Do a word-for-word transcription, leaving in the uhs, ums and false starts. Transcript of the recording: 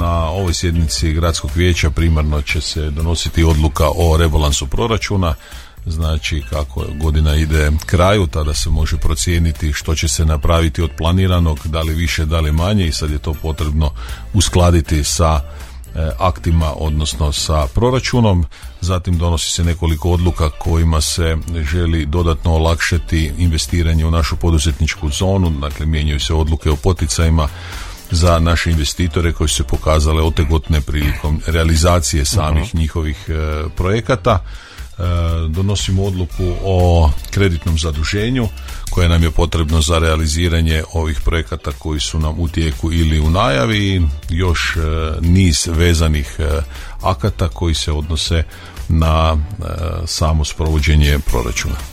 na ovoj sjednici gradskog vijeća primarno će se donositi odluka o rebalansu proračuna. Znači kako godina ide kraju, tada se može procijeniti što će se napraviti od planiranog, da li više, da li manje, i sad je to potrebno uskladiti sa aktima, odnosno sa proračunom. Zatim donosi se nekoliko odluka kojima se želi dodatno olakšati investiranje u našu poduzetničku zonu. Dakle, mijenjaju se odluke o poticajima za naše investitore koji su se pokazale otegotne prilikom realizacije samih uh-huh. njihovih e, projekata. E, donosimo odluku o kreditnom zaduženju koje nam je potrebno za realiziranje ovih projekata koji su nam u tijeku ili u najavi, još e, niz vezanih e, akata koji se odnose na e, samo sprovođenje proračuna.